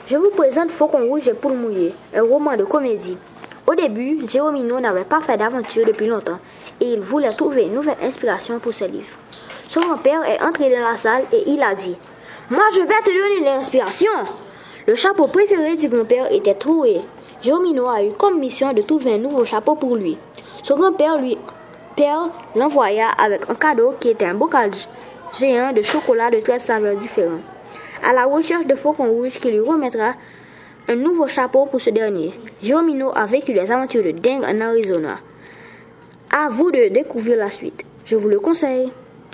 Je vous présente Faucon Rouge et Poule Mouillée, un roman de comédie. Au début, Geronimo n'avait pas fait d'aventure depuis longtemps et il voulait trouver une nouvelle inspiration pour ses livres. Son grand-père est entré dans la salle et il a dit « Moi, je vais te donner de l'inspiration !» Le chapeau préféré du grand-père était troué. Geronimo a eu comme mission de trouver un nouveau chapeau pour lui. Son grand-père l'envoya avec un cadeau qui était un bocal géant de chocolat de 13 saveurs différentes, à la recherche de Faucon Rouge qui lui remettra un nouveau chapeau pour ce dernier. Geronimo a vécu des aventures de dingue en Arizona. À vous de découvrir la suite. Je vous le conseille.